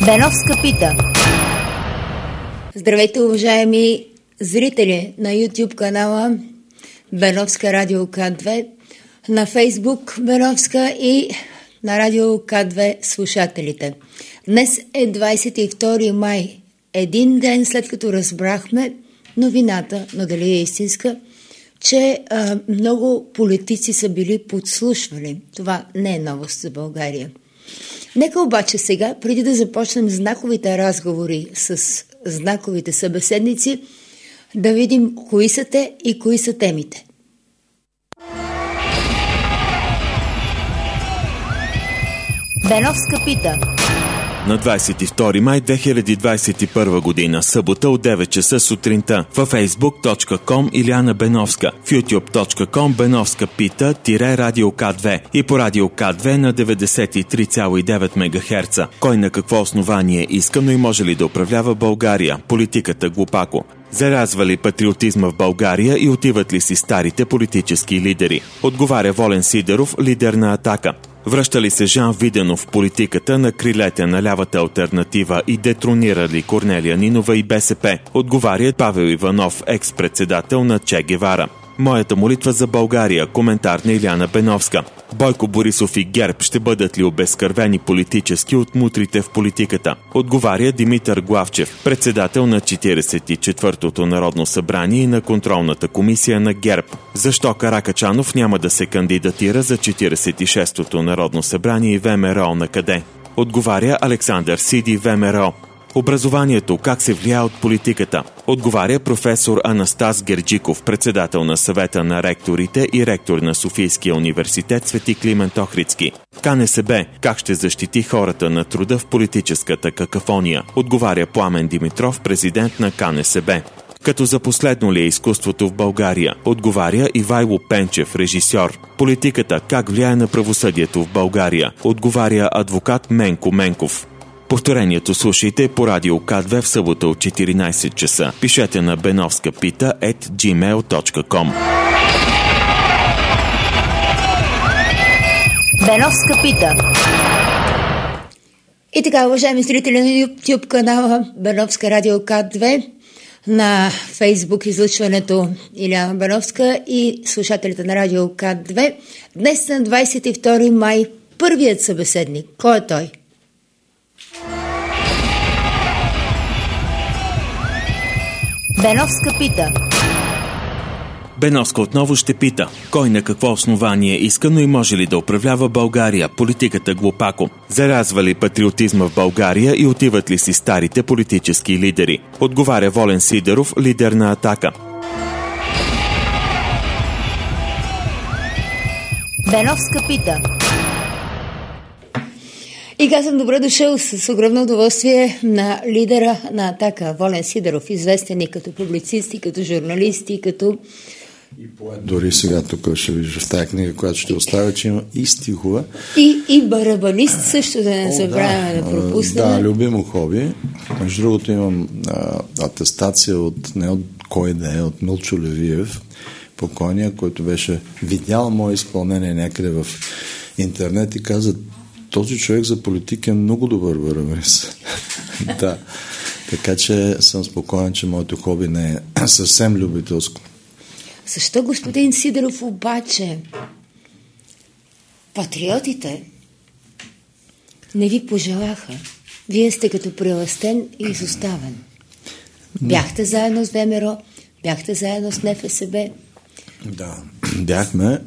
Беновска пита. Здравейте, уважаеми зрители на YouTube канала Беновска радио К2, на Фейсбук Беновска и на радио К2 слушателите. Днес е 22 май, един ден след като разбрахме новината, но дали е истинска, че много политици са били подслушвани. Това не е новост за България. Нека обаче сега, преди да започнем знаковите разговори с знаковите събеседници, да видим кои са те и кои са темите. Беновска пита. На 22 май 2021 година, събота от 9 часа сутринта, във facebook.com Илияна Беновска, в youtube.com Беновска пита -Радио К2 и по Радио К2 на 93,9 МГц. Кой на какво основание иска, но и може ли да управлява България? Политиката глупако. Зарязва ли патриотизма в България и отиват ли си старите политически лидери? Отговаря Волен Сидеров, лидер на Атака. Връща ли се Жан Виденов в политиката на крилете на лявата алтернатива и детронира ли Корнелия Нинова и БСП? Отговаря Павел Иванов, екс-председател на Че Гевара. Моята молитва за България, коментар на Илияна Беновска. Бойко Борисов и ГЕРБ ще бъдат ли обезкървени политически от мутрите в политиката? Отговаря Димитър Главчев, председател на 44-то Народно събрание и на контролната комисия на ГЕРБ. Защо Каракачанов няма да се кандидатира за 46-то Народно събрание и ВМРО на къде? Отговаря Александър Сиди, ВМРО. Образованието как се влияе от политиката? Отговаря професор Анастас Герджиков, председател на съвета на ректорите и ректор на Софийския университет Свети Климент Охридски. КНСБ как ще защити хората на труда в политическата какафония? Отговаря Пламен Димитров, президент на КНСБ. Като за последно ли е изкуството в България? Отговаря Ивайло Пенчев, режисьор. Политиката как влияе на правосъдието в България? Отговаря адвокат Менко Менков. Повторението слушайте по Радио К2 в събота от 14 часа. Пишете на benovskapita@gmail.com. Беновска пита. И така, уважаеми зрители на YouTube канала Беновска радио К2, на Фейсбук излъчването Илияна Беновска и слушателите на радио К2. Днес на 22 май първият събеседник. Кой е той? Беновска пита. Беновска отново ще пита. Кой на какво основание иска, но и може ли да управлява България? Политиката глупако. Зарязва ли патриотизма в България и отиват ли си старите политически лидери? Отговаря Волен Сидеров, лидер на Атака. Беновска пита. И казвам добре дошъл с огромно удоволствие на лидера на Атака, Волен Сидеров, известен и като публицист, и като журналист, и като... И поет. Дори сега тук ще вижда в тази книга, която ще оставя, че има и стихове. И барабанист също да не забравяме да пропуснем. Да, любимо хоби. Между другото имам атестация не от кой да е, от Милчо Левиев, покойния, който беше видял мое изпълнение някъде в интернет и каза: този човек за политик е много добър барабанист. Да. Така че съм спокоен, че моето хоби не е съвсем любителско. Защо, господин Сидеров, обаче патриотите не ви пожелаха? Вие сте като прелъстен и изоставен. Бяхте заедно с ВМРО, бяхте заедно с НФСБ. Да, бяхме.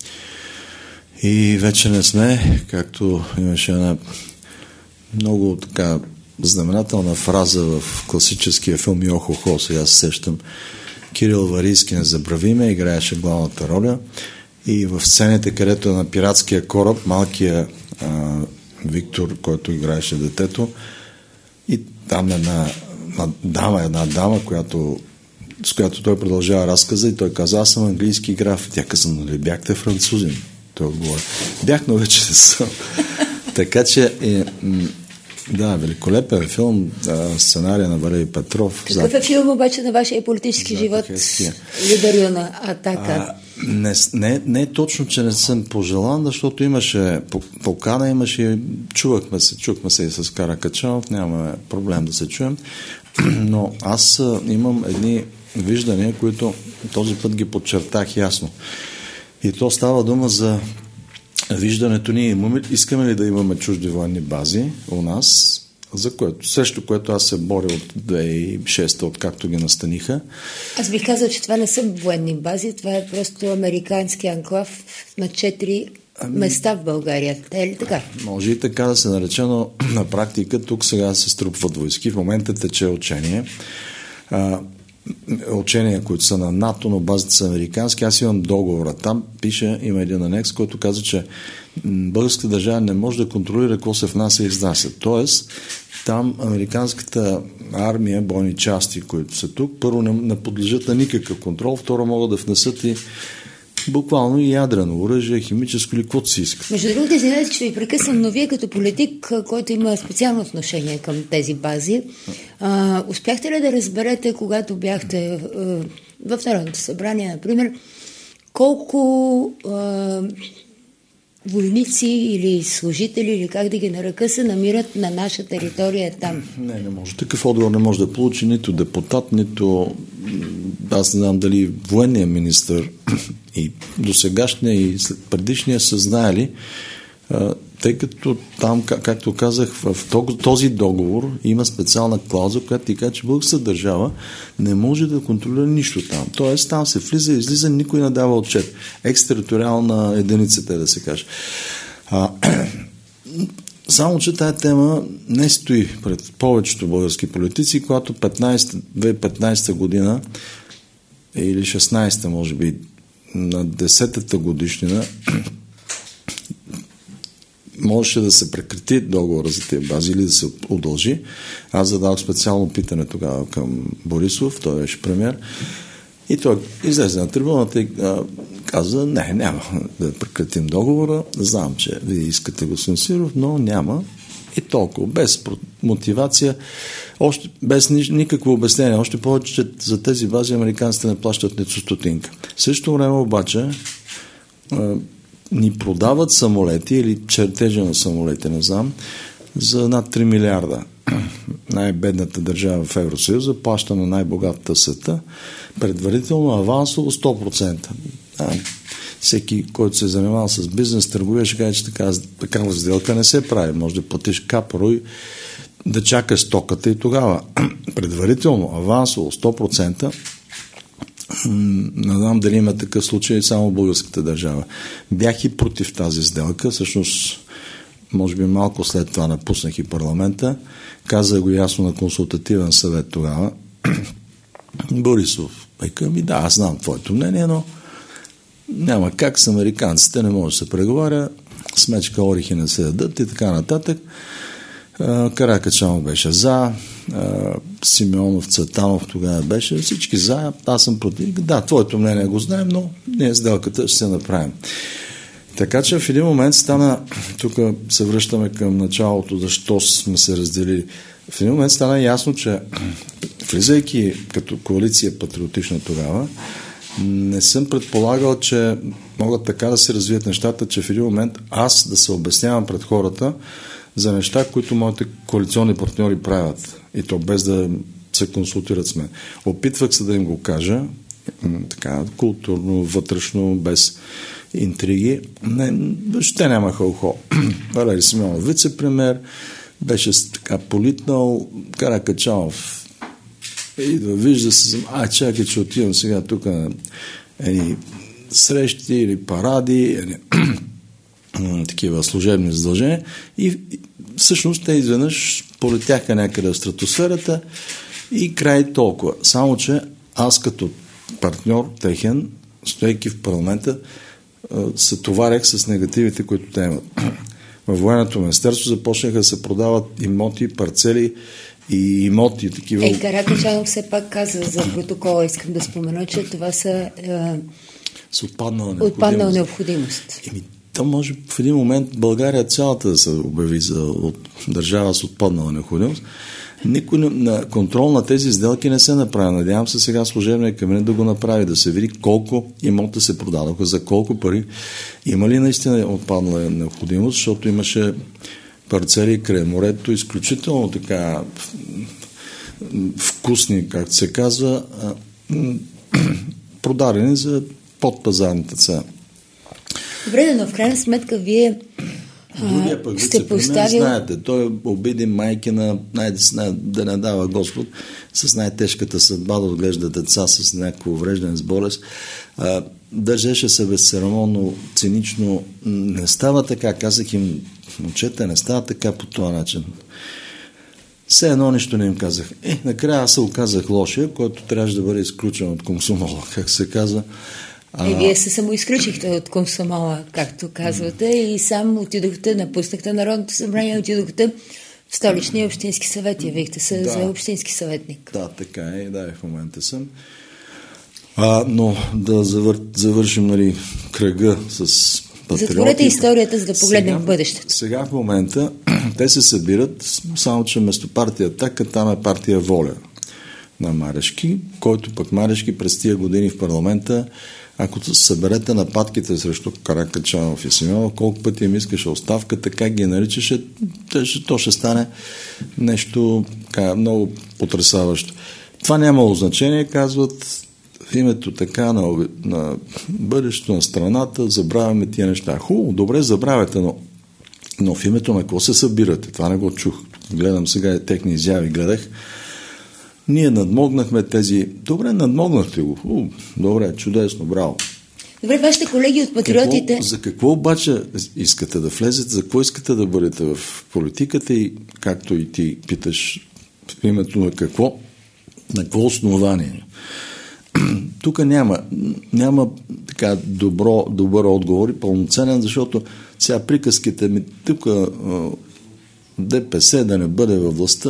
И вече не сме, както имаше една много така знаменателна фраза в класическия филм Йо-хо-хо, сега се сещам. Кирил Варийски, не забравиме, играеше главната роля и в сцените, където е на пиратския кораб, малкия Виктор, който играеше детето, и там една дама, с която той продължава разказа и той каза: аз съм английски граф. Тя каза: но ли бяхте французин? Той отговори: бях, но вече не съм. Така че Да, великолепен филм, сценария на Валерий Петров. Какъв е филм обаче на вашия политически живот, лидер на Атака? Не е точно, че не съм пожелан, защото имаше покана, имаше, чухме се и с Каракачанов, няма проблем да се чуем, но аз имам едни виждания, които този път ги подчертах ясно. И то става дума за виждането ни, искаме ли да имаме чужди военни бази у нас, срещу което аз се боря от 2006, откакто ги настаниха. Аз бих казал, че това не са военни бази, това е просто американски анклав на 4 места в България. Е ли така? Може и така да се нарече, но на практика тук сега се струпват войски. В момента тече учение. Учения, които са на НАТО, но базите са американски. Аз имам договора. Там има един анекс, който казва, че българската държава не може да контролира какво се внася и изнася. Тоест, там американската армия, бойни части, които са тук, първо не подлежат на никакъв контрол, второ могат да внесат и буквално и ядрено оръжие, химическо или каквото си иска. Между другото, извинете, че ви прекъсвам, но вие като политик, който има специално отношение към тези бази, успяхте ли да разберете, когато бяхте в Народното събрание, например, колко войници или служители, или как да ги нарека, се намират на наша територия там? Не може. Такъв отговор не може да получи нито депутат, нито аз не знам дали военният министър и досегашния и предишния са знаели, тъй като там, както казах, в този договор има специална клауза, която ти казва, че българската държава не може да контролира нищо там. Тоест там се влиза и излиза, никой не дава отчет. Екстериториална единица, те да се каже. Само, че тая тема не стои пред повечето български политици, когато 2015 година или 16-та, може би, на 10-та годишнина можеше да се прекрати договора за тези бази или да се удължи. Аз задавах специално питане тогава към Борисов, той беше премиер, и той излезе на трибуната и каза, няма да прекратим договора, знам, че вие искате господин Сиров, но няма и толкова, без мотивация, още без никакво обяснение, още повече, че за тези бази американците не плащат нито стотинка. В същото време обаче ни продават самолети или чертежи на самолети, не знам, за над 3 милиарда. Най-бедната държава в Евросъюза плаща на най-богатата света предварително авансово 100%. Всеки, който се занимава с бизнес, търговия, ще каже, че такава сделка не се прави. Може да платиш капаро и да чакаш стоката и тогава. Предварително авансово 100%. Не знам дали има такъв случай само българската държава. Бях и против тази сделка, всъщност може би малко след това напуснах и парламента. Казах го ясно на консултативен съвет тогава. Борисов, да, аз знам твоето мнение, но няма как с американците, не може да се преговаря, смечка орехи не се дадат и така нататък. Каракачанов беше за, Симеонов, Цветанов тогава беше, всички за, аз съм против. Да, твоето мнение го знаем, но ние сделката ще се направим. Така че в един момент стана, тук се връщаме към началото, защо сме се разделили. В един момент стана ясно, че влизайки като коалиция патриотична тогава, не съм предполагал, че могат така да се развият нещата, че в един момент аз да се обяснявам пред хората за неща, които моите коалиционни партньори правят. И то без да се консултират с мен. Опитвах се да им го кажа, така, културно, вътрешно, без интриги. Въобще нямаха ухо. Валери Симеонов, вице-премиер, беше така политнал, Каракачанов идва, вижда се, чакай, че отивам сега тук на срещи или паради, такива служебни задължения и всъщност те изведнъж полетяха някъде в стратосферата и край толкова. Само, че аз като партньор техен, стоейки в парламента, се товарях с негативите, които те имат. Във военното министерство започнаха да се продават имоти, парцели и имоти такива. Каракачанов все пак каза за протокола, искам да спомена, че това са с отпаднала необходимост. то може в един момент България цялата да се обяви за държава с отпаднала необходимост. Никой на контрол на тези сделки не се направи. Надявам се сега служебният кабинет да го направи, да се види колко имота се продадоха, за колко пари. Има ли наистина отпаднала необходимост, защото имаше парцели край морето, изключително така вкусни, както се казва, продадени за подпазарната цена. Добре, но в крайна сметка вие сте поставил... Знаете, той обиди майкина, да не дава Господ, с най-тежката съдба да отглежда деца с някакво увреждане с болест. Държеше се безцеремонно, цинично. Не става така, казах им, момчета, не става така по този начин. Все едно нищо не им казах. Накрая аз се оказах лошия, който трябваше да бъде изключен от комсомола, как се казва. Вие се самоизключихте от комсомола, както казвате, и сам отидохте, напуснахте Народното събрание, отидохте в Столичния общински съвет. Явихте се за общински съветник. Да, така е. Да, в момента съм. Но да завършим кръга с патриоти. Затворете историята, за да погледнем в бъдещето. Сега в момента те се събират, само че вместо партия Атака, там е партия Воля на Марешки, който пък Марешки през тия години в парламента, ако съберете нападките срещу Каракачанов и Симеонов, колко пъти им искаше оставка, така ги наричаше, то ще стане нещо много потресаващо. Това нямало значение, казват, в името така на бъдещето на страната, забравяме тия неща. Хубаво, добре, забравяте, но в името на какво се събирате? Това не го чух. Гледам сега техни изяви, гледах. Ние надмогнахме тези... Добре, надмогнахте го. Добре, чудесно, браво. Добре, вашите колеги от патриотите... За какво обаче искате да влезете? За какво искате да бъдете в политиката и, както и ти питаш, в името на какво? На какво основание? Тук няма така добър отговор и пълноценен, защото сега приказките ми тук ДПС да не бъде във властта,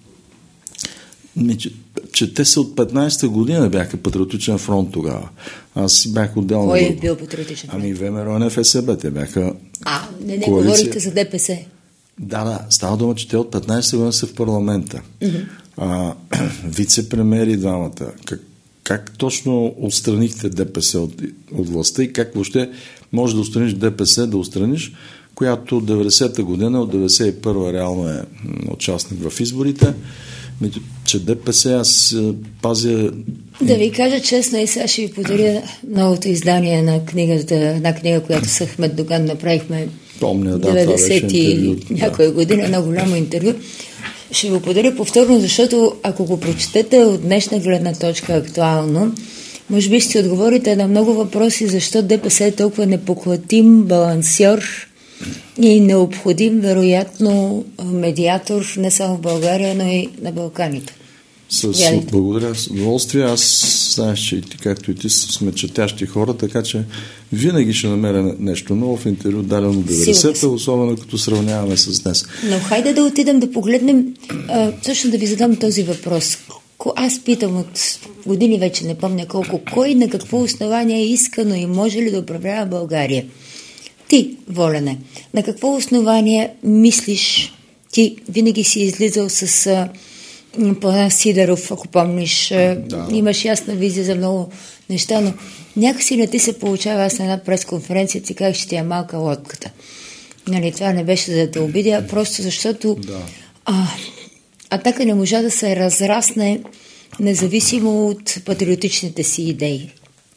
че те са от 15-та година бяха Патриотичен фронт тогава. Аз си бях отделно... Кой е бил Патриотичен фронт? ВМРО, НФСБ, те бяха... Не говорите за ДПС. Да, става дума, че те от 15-та година са в парламента. Вице-премиери двамата. Как точно отстранихте ДПС от властта и как въобще може да отстраниш ДПС, да отстраниш, която 90-та година, от 91-та реално е участник в изборите, че ДПС аз пазя... Да ви кажа честно, и сега ще ви подаря новото издание на книгата, една книга, която с Ахмед Доган направихме 90-ти някоя година, едно голямо интервю. Ще го подаря повторно, защото ако го прочетете от днешна гледна точка актуално, може би ще отговорите на много въпроси, защо ДПС е толкова непоклатим балансьор и необходим, вероятно, медиатор не само в България, но и на Балканите. Благодаря. С удоволствие. Аз знаеш, че както и ти сме четящи хора, така че винаги ще намеря нещо ново в интервю, дадено 90-та, особено като сравняваме с днес. Но хайде да отидем да погледнем, точно да ви задам този въпрос. Аз питам от години вече, не помня колко, кой на какво основание е искано и може ли да управлява България? Ти, Волене, на какво основание мислиш, ти винаги си излизал с План Сидеров, ако помниш, имаш ясна визия за много неща, но някакси не ти се получава. Аз на една пресконференция ти казах, че ти е малка лодката. Това не беше за да те обидя, просто защото Атака не можа да се разрасне независимо от патриотичните си идеи.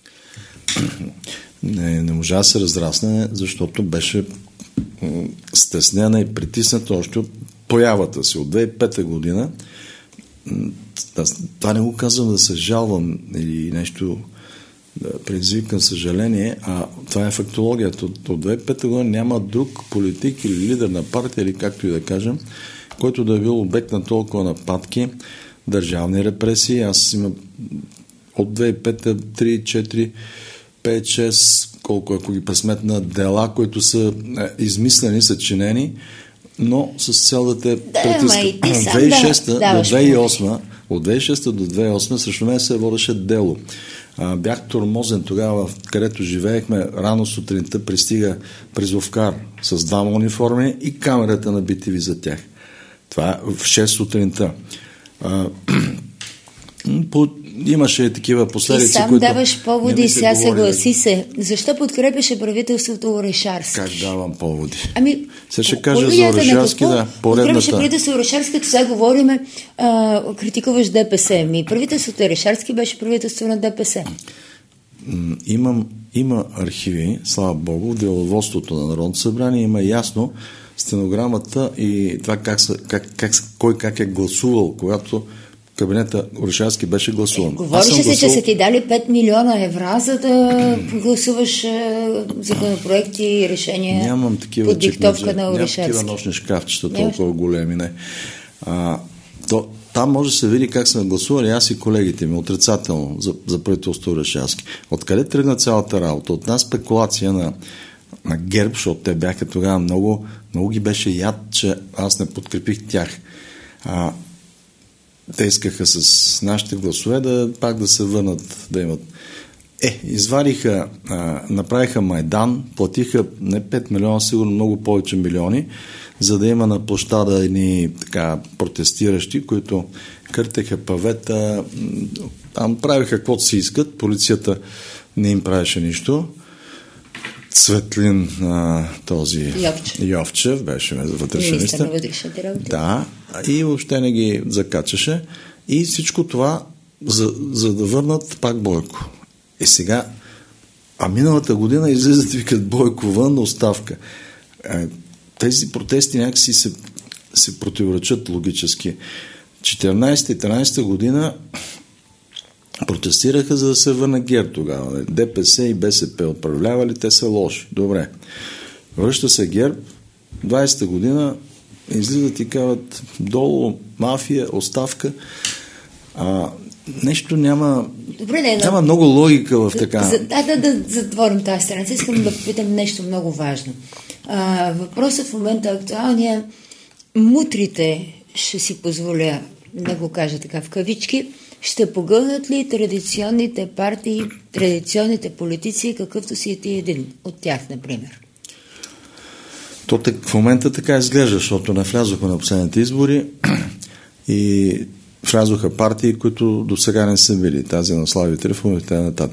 Не можа да се разрасне, защото беше стеснена и притисната още от появата си. От 2005 година това не го казвам да се жалвам или нещо да предизвикам съжаление, а това е фактологията. От 2005 година няма друг политик или лидер на партия, или както и да кажем, който да е бил обект на толкова нападки, държавни репресии. Аз имам от 2005 3, 4, 5, 6, колко ако ги пресметна, дела, които са измислени, съчинени, но с цел да те притискат. 2006 до От 2006 до 2008 срещу мен се водеше дело. Бях тормозен тогава, където живеехме, рано сутринта пристига призовкар с 2 униформи и камерата на BTV за тях. Това е в 6 сутринта. Имаше такива последици, и сам които даваш поводи и сега съгласи се. Защо подкрепяше правителството Орешарски? Как давам поводи? Сега ще кажа за Орешарски, да, поредната. Подкрепяше правителството Орешарски, като сега говориме, критикуваш ДПС. Правителството Орешарски беше правителство на ДПС. Има архиви, слава Богу, в деловодството на Народното събрание има ясно стенограмата и това кой как е гласувал, когато кабинета Орешарски беше гласуван. Говореше се, че са ти дали 5 милиона евро, за да гласуваш законопроекти и решения. Нямам такива под диктовка на Орешарски. Нямам такива нощни шкафчета, толкова големи. Не. Там може да се види как сме гласували аз и колегите ми отрицателно за правителство Орешарски. Откъде тръгна цялата работа? От една спекулация на ГЕРБ, защото те бяха тогава много ги беше яд, че аз не подкрепих тях. Те искаха с нашите гласове пак да се върнат, да имат. Извадиха, направиха Майдан, платиха не 5 милиона, сигурно много повече милиони, за да има на площада едни така протестиращи, които къртеха павета, правиха каквото си искат, полицията не им правеше нищо. Цветлин, този Йовчев беше вътрешен министър. Да, и въобще не ги закачаше. И всичко това, за да върнат пак Бойко. И сега, миналата година излизат и викат Бойко вън, оставка. Тези протести някакси се противоречат логически. 14-13 година протестираха, за да се върна ГЕРБ тогава. ДПС и БСП управлявали, те са лоши. Добре. Връща се ГЕРБ, 20-та година излизат и казват долу, мафия, оставка. Нещо няма... Добре, няма много логика в така... Да затворим тази страница. Искам да попитам нещо много важно. Въпросът в момента актуалния, мутрите, ще си позволя да го кажа така в кавички, ще погълнат ли традиционните партии, традиционните политици, какъвто си ти един от тях, например? В момента така изглежда, защото не влязохме на последните избори и влязоха партии, които до сега не са били. Тази на Слави Трифонов и т.н.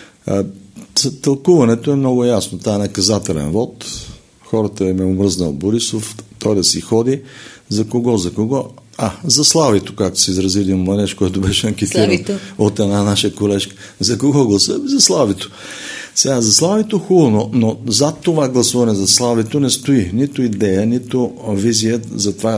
Тълкуването е много ясно. Това е наказателен вод. Хората им е омръзнал Борисов, той да си ходи. За кого? За Славито, както се изрази един младеж, който беше анкетиран от една наша колежка. За кого гласа? За Славито. Сега, за Славито хубаво, но зад това гласуване за Славито не стои нито идея, нито визия за това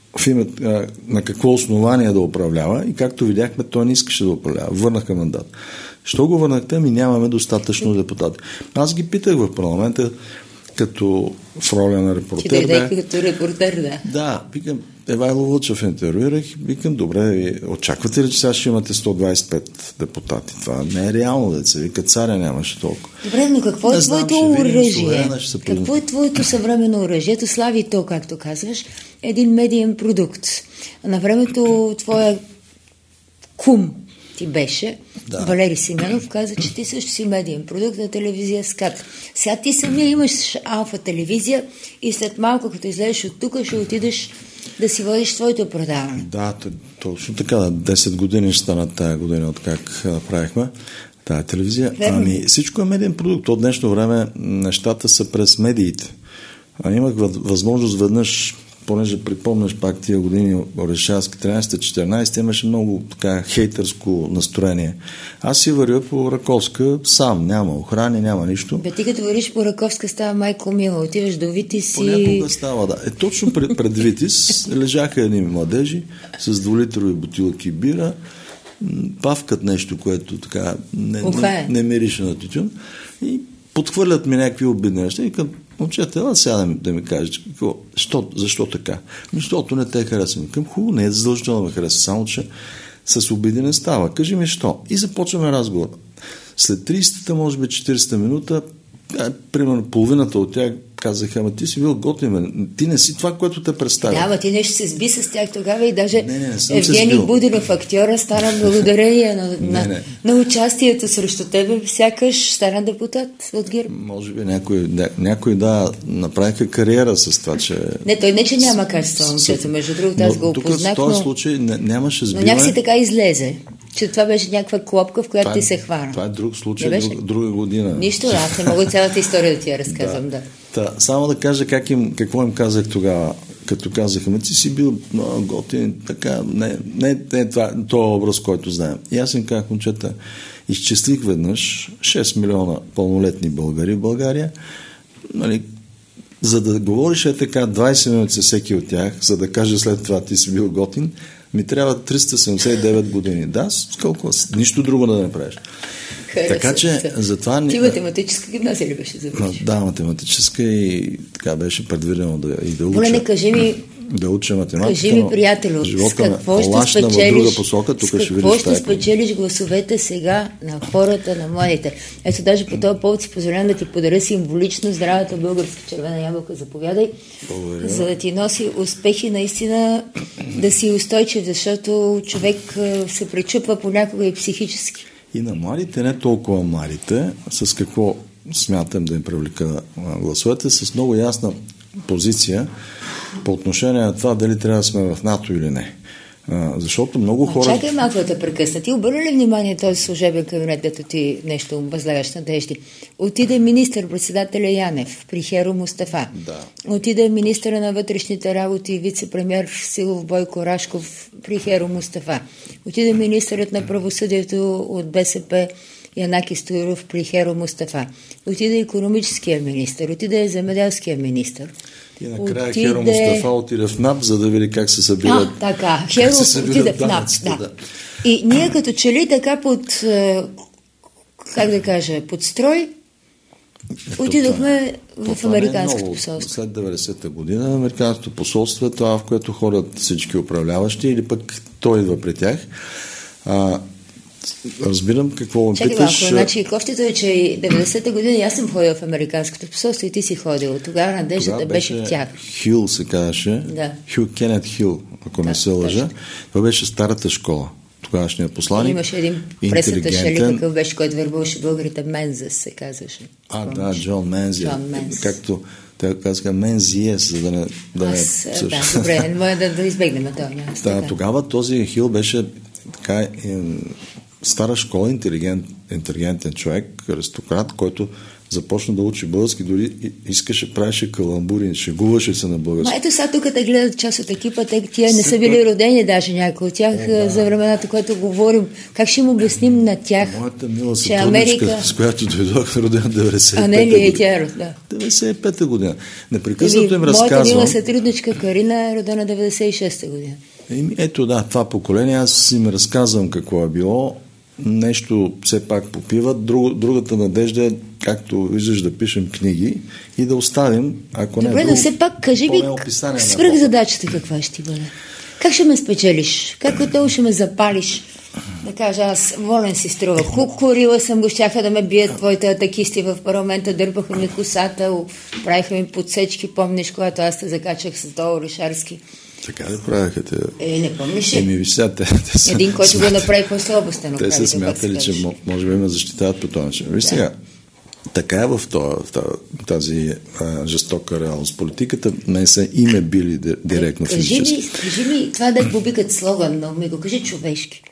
на какво основание да управлява и както видяхме, той не искаше да управлява. Върнаха мандат. Що го върнахте? Нямаме достатъчно депутати. Аз ги питах в парламента, като в роля на репортер. Като репортер, да. Да, викам, Евайло Вълчев интервюирах, викам, добре, очаквате ли, че сега ще имате 125 депутати? Това не е реално, деца. Вика, царя нямаше толкова. Добре, но какво е твоето оръжие? Какво е твоето съвременно оръжие? Слави то, както казваш, един медиен продукт. На времето твоя кум ти беше, Валери Симеонов, каза, че ти също си медиен продукт на телевизия СКАТ. Сега ти самия имаш Алфа телевизия и след малко, като излезеш от тук, ще отидеш да си водиш твоето предаване. Да, точно така. 10 години ще станат тая година, от как направихме тая телевизия. Всичко е медиен продукт. От днешно време нещата са през медиите. Имах възможност веднъж, понеже припомняш пак тия години Орешарски 13-14, имаше много така хейтърско настроение. Аз си вървя по Раковска сам, няма охрани, няма нищо. Ти като вървиш по Раковска става майко мила, отиваш до Витис и... Понякога става, да. Точно пред Витис лежаха едни младежи с 2-литрови бутилки бира, павкат нещо, което така не мирише на тютюн и подхвърлят ми някакви обидни неща и към момчета, сега да ми кажеш защо така? Защото не те харесвам. Към хубаво, не е задължително да ме хареса, само че с обиди не става. Кажи ми що? И започваме разговор. След 30-та, може би 40-та минута, примерно половината от тях казаха, ама ти си бил готин, ти не си това, което те представя. Да, ама ти нещо се сби с тях тогава и даже Евгений Будинов, актьора, стана благодарение на участието срещу тебе, сякаш стана депутат от ГЕРБ. Може би някой направиха кариера с това, че... Не, той не, че няма качество, момчето, между другото, аз го опознах, в този случай нямаше сбиване. Но някакси така излезе, че това беше някаква клопка, в която ти се хвана. Това е друг случай, друга година. Нищо, аз не мога цялата история да ти я разказвам, да. Само да кажа какво им казах тогава, като казаха, ти си бил готин, така, не това образ, който знаем. И аз им казах, момчета, изчислих веднъж 6 милиона пълнолетни българи в България, нали, за да говориш така 20 минути с всеки от тях, за да кажа след това ти си бил готин, ми трябва 379 години. Да, колко? Нищо друго да не правиш. Така че затова... Ти математическа гимназия ли беше завършил? Да, математическа и така беше предвидено да уча. Болене, кажи ми... Да уча математика, кажи ми, приятелю, с какво ще спечелиш гласовете сега на хората, на младите? Ето, даже по този повод си позволявам да ти подаря символично здравата българска червена ябълка. Заповядай. Благодаря. За да ти носи успехи, наистина да си устойчив, защото човек се пречупва понякога и психически. И на младите, не толкова младите, с какво смятам да им привлека гласовете, с много ясна позиция по отношение на това дали трябва да сме в НАТО или не. Защото много хора... Чакай малко да те прекъсна. Ти обърна ли внимание този служебен кабинет, дето ти нещо възлагаш надежди? Отиде министър-председателя Янев при Херо Мустафа. Да. Отиде министъра на вътрешните работи и вице-премьер Силов Бойко Рашков при Херо Мустафа. Отиде министърът на правосъдието от БСП Янаки Стоилов при Херо Мустафа. Отиде икономическия министър, отиде земеделския министър. И накрая Херо Мустафа отиде в НАП, за да види как се събират. Така. Херо отиде в НАП, да. И ние като че ли така под, как да кажа, под строй, отидохме в Американското посолство. След 90-та година Американското посолство е това, в което ходят всички управляващи, или пък той идва при тях. Разбирам какво ме питаш. Чакай, значи кофтито е, че 90-та година аз съм ходил в Американското посолство и ти си ходил. Тогава надеждата беше в тях. Хил се казваше. Да. Кенет Хил, ако не се лъжа. Това беше старата школа. Тогавашния посланик. Имаше един пресата шали, какъв беше, който вербуваше българите, Мензес се казваше. Да, Джон Мензес. Както те казаха Мензиес, за да не... добре, не може да избегнем това. Тогава този Хил беше така стара школа, интелигентен човек, аристократ, който започна да учи български, дори правеше каламбури, шегуваше се на български. Ето сега тук те гледат част от екипа, тия не са били родени даже някои от тях за времената, което говорим. Как ще им обясним на тях, моята мила сътрудничка, с която дойдох, родена 95-та не ли е тя, да. 95-та година. Непрекъснато им разказвам. Моята мила сътрудничка Карина е родена 96-та година. Ето това поколение, аз им разказвам какво е било. Нещо все пак попиват. Другата надежда е, както виждаш, да пишем книги и да оставим, ако добре, но все пак кажи ми свръх задачата каква ще ти бъде. Как ще ме спечелиш? Как отново ще ме запалиш? Да кажа, аз волен си струва. Курила съм го, щяха да ме бият твоите атакисти в парламента, дърпаха ми косата, правиха ми подсечки, помниш, когато аз те закачах с долу Орешарски. Така ли правяха те? Не помниш ли? Един, който го направи по-слабостен. Те се смятали, че може би ме защитават по този начин. Виж сега, така е в тази жестока реалност. Политиката не са и ме били директно физически. Кажи ми, това да побикат слоган, но ми го кажи човешки.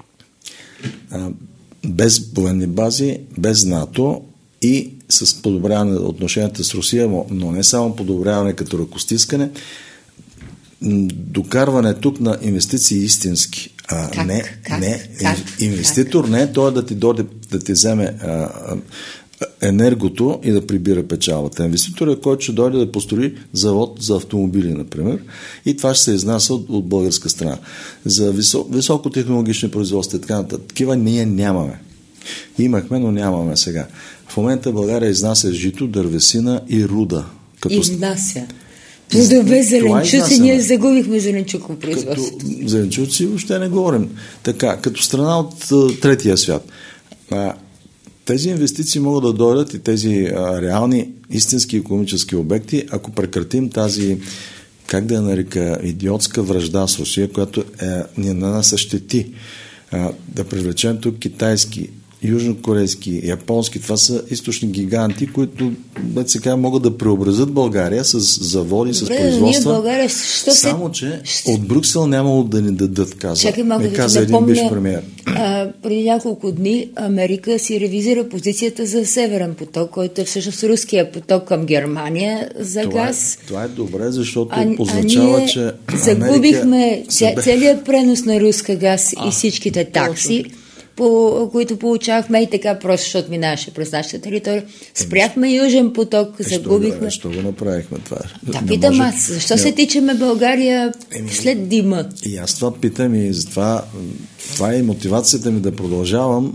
Без военни бази, без НАТО и с подобряване на отношенията с Русия, но не само подобряване като ръкостискане, докарване тук на инвестиции истински. Инвеститор не е той да ти дойде да ти вземе енергото и да прибира печалата. Инвеститор е който ще дойде да построи завод за автомобили, например, и това ще се изнася от българска страна. За високотехнологични производства, такива ние нямаме. Имахме, но нямаме сега. В момента България изнася жито, дървесина и руда. Изнася. Плодове, зеленчуци, ние загубихме зеленчуково производство. Зеленчуци въобще не говорим. Така, като страна от третия свят. тези инвестиции могат да дойдат и тези реални, истински икономически обекти, ако прекратим тази, как да я нарека, идиотска вражда с Русия, която ни нанася щети. Да привлечем тук китайски, южнокорейски, японски, това са източни гиганти, които сега могат да преобразят България с заводи, с производства. България, само, че от Брюксел нямало да ни дадат, каза един биш премиер. Преди няколко дни Америка си ревизира позицията за Северен поток, който е всъщност руския поток към Германия за газ. Това е добре, защото означава, че загубихме целият пренос на руска газ и всичките такси, които получавахме и така просто, защото минаваше през нашата територия. Спряхме Южен поток, загубихме. Що го направихме това? Да, питам аз. Защо се тичаме България след дима? И аз това питам и затова това е мотивацията ми да продължавам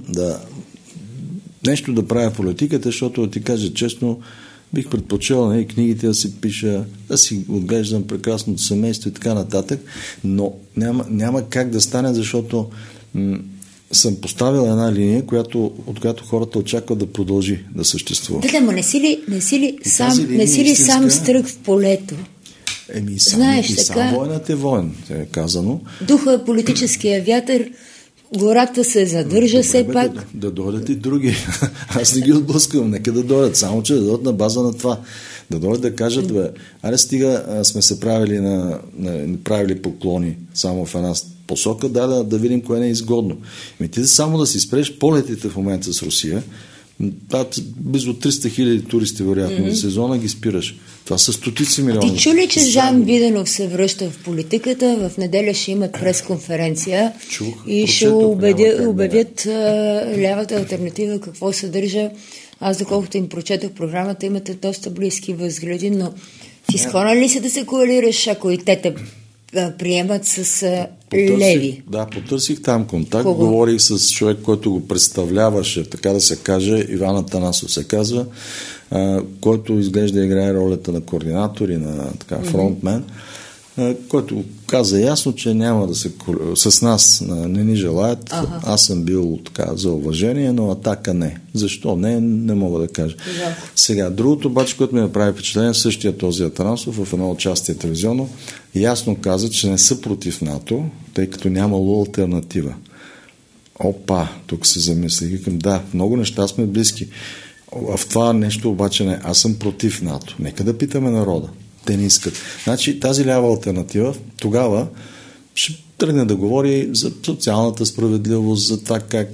нещо да правя в политиката, защото ти кажа честно, бих предпочел книгите да си пиша, да си отглеждам прекрасното семейство и така нататък, но няма как да стане, защото съм поставил една линия, от която хората очакват да продължи да съществува. Да, но не си ли сам стрък в полето? Сам войнат е воен, е казано. Духа, политическия вятър, гората се задържа все пак. Да дойдат и други. Аз не ги отблъсквам, нека да дойдат, само че да дойдат на база на това. Да дойдат да кажат, аре стига сме се правили поклони само в една посока, да видим кое не е изгодно. Ти само да си спреш полетите в момента с Русия, близо 300 хиляди туристи вероятно в сезона ги спираш. Това са стотици милиони. Ти чули, че Жан Виденов се връща в политиката? В неделя ще имат пресконференция и ще обявят лявата алтернатива какво съдържа. Аз, доколкото им прочетох програмата, имате доста близки възгледи, но ти склонен ли се да се коалираш, ако и те приемат с леви? Да, потърсих там контакт, говорих с човек, който го представляваше, така да се каже, Иван Атанасов се казва, който изглежда играе ролята на координатор и на фронтмен, който каза ясно, че няма да се с нас не ни желаят. Аз съм бил за уважение, но Атака не. Защо не мога да кажа. Сега, другото обаче, което ми направи впечатление, същия този Атанасов в едно участие телевизионно ясно каза, че не са против НАТО, тъй като нямало алтернатива. Опа, тук се замислих. Викам, да, много неща сме близки. В това нещо обаче не. Аз съм против НАТО. Нека да питаме народа. Те не искат. Значи тази лява алтернатива тогава ще тръгне да говори за социалната справедливост, за това как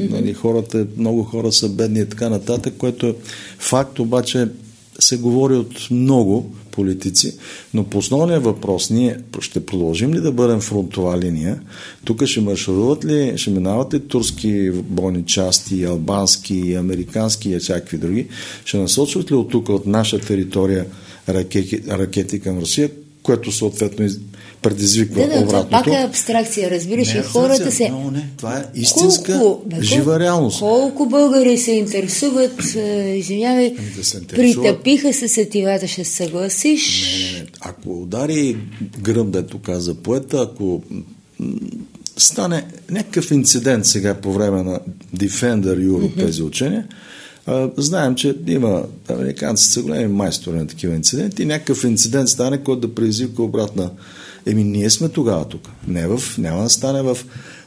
много хора са бедни и така нататък, което е факт, обаче се говори от много политици, но по основния въпрос, ние ще продължим ли да бъдем фронтова линия? Тук ще маршируват ли, ще минават ли турски бойни части, албански, американски и всякакви други? Ще насочват ли от тук, от наша територия, ракети към Русия, което съответно предизвиква обратното. Пак е абстракция, разбираш, и хората се... това е истинска жива реалност. Колко българи се интересуват, извинявай, притъпиха се сетивата, ще съгласиш? Не. Ако удари гръм, дето каза поета, ако стане някакъв инцидент сега по време на Defender Europe, тези учения, знаем, че има американци са големи майстори на такива инциденти и някакъв инцидент стане, който да предизвика обратна. Ние сме тогава тук. Няма да стане в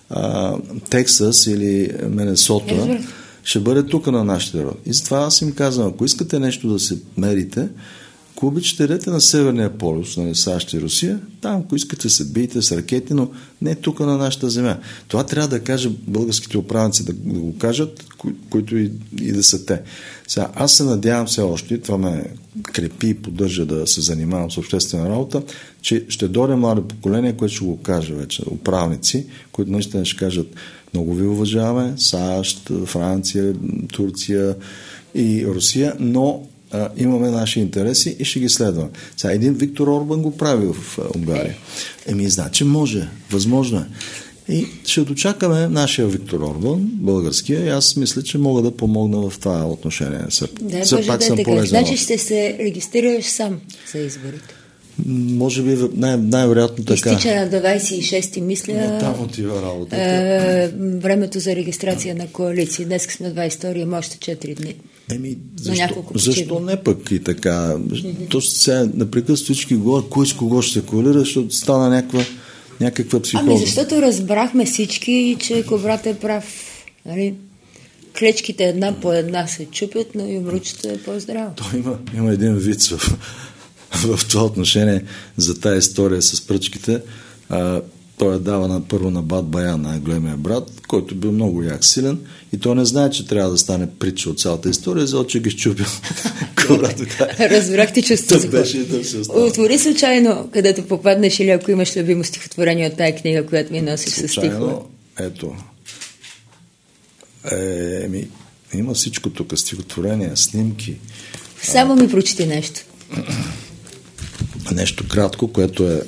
Тексас или Минесота. Ще бъде тук на нашите роди. И затова аз им казвам, ако искате нещо да се мерите, ако обичате, идете на Северния полюс, на САЩ и Русия, там, ако искате се бийте с ракети, но не тук на нашата земя. Това трябва да каже българските управници, да го кажат, които и да са те. Сега, аз се надявам все още, това ме крепи и поддържа да се занимавам с обществена работа, че ще дойде младо поколение, което ще го каже вече, управници, които наистина ще кажат, много ви уважаваме, САЩ, Франция, Турция и Русия, но имаме наши интереси и ще ги следваме. Сега един Виктор Орбан го прави в Унгария. Значи може, възможно е. И ще дочакаме нашия Виктор Орбан, българския, и аз мисля, че мога да помогна в това отношение. Все пак съм полезен. Значи ще се регистрираш сам за изборите. Може би най-вероятно така. Изтича на 26-ти, мисля. Там отива работата. Времето за регистрация на коалиции. Днес сме 22, има още 4 дни. Защо не пък и така? Точно сега непрекъснато всички говорят, кой с кого ще се коалира, защото стана някаква психология. Защото разбрахме всички, че Кобрат е прав. Нали? Клечките една по една се чупят, но юмручето е по-здраво. Има един виц в това отношение за тая история с пръчките. Той дава първо на Бат Баян, най-големия брат, който бил много як силен и той не знае, че трябва да стане притча от цялата история, за че ги щупил. Разбрахте чувството. Отвори случайно, където попаднеш или ако имаш любимо стихотворение от тая книга, която ми носиш със стихове. Ето. Има всичко тук, стихотворения, снимки. Само ми прочети нещо. Нещо кратко, което е...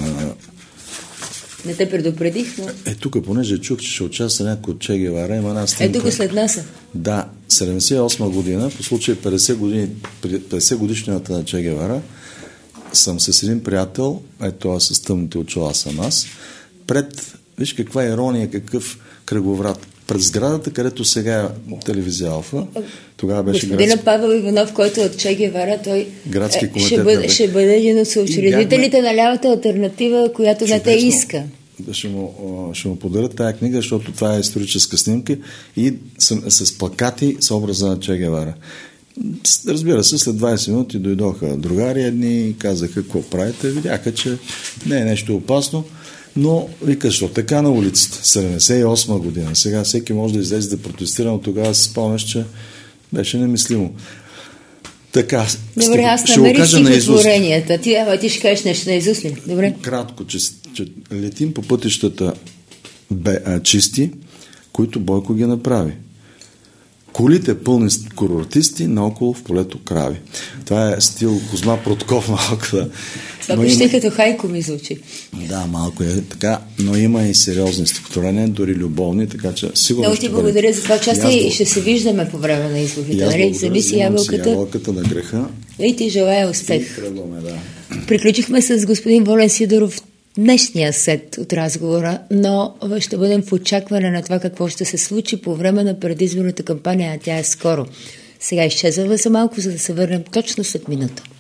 Не те предупредих, но... Тук, понеже чух, че ще участва някой от Че Гевара, има една снимка. Тук след нас. Да, 78 година, по случай 50 годишнината на Че Гевара, съм с един приятел, това с тъмните очила съм аз, виж каква ирония, какъв кръговрат. Пред сградата, където сега е телевизия Алфа, тогава беше Господин Павел Иванов, който от Че Гевара, той ще бъде един от съучредителите на лявата алтернатива, която не те иска. Ще му подарят тая книга, защото това е историческа снимка и с плакати с образа на Че Гевара. Разбира се, след 20 минути дойдоха другари едни и казаха какво правите. Видяха, че не е нещо опасно. Но, вика, защо така на улицата? 78 година. Сега всеки може да излезе да протестира, но тогава си спомняш, че беше немислимо. Така, добре, аз намерих стихотворенията. Ти ще кажеш нещо на изуст ли? Добре. Кратко, че летим по пътищата чисти, които Бойко ги направи. Колите пълни курортисти, наоколо в полето крави. Това е стил Козма Протков малко. Да. Това почти като хайко ми звучи. Да, малко е така, но има и сериозни стихотворения, дори любовни, така че сигурно много ти благодаря за това участие и ще се виждаме по време на изборите. Нали? Зависи ябълката на греха. И ти желая успех. Да. Приключихме с господин Волен Сидоров днешния сет от разговора, но ще бъдем в очакване на това какво ще се случи по време на предизборната кампания, а тя е скоро. Сега изчезваме за малко, за да се върнем точно след минута.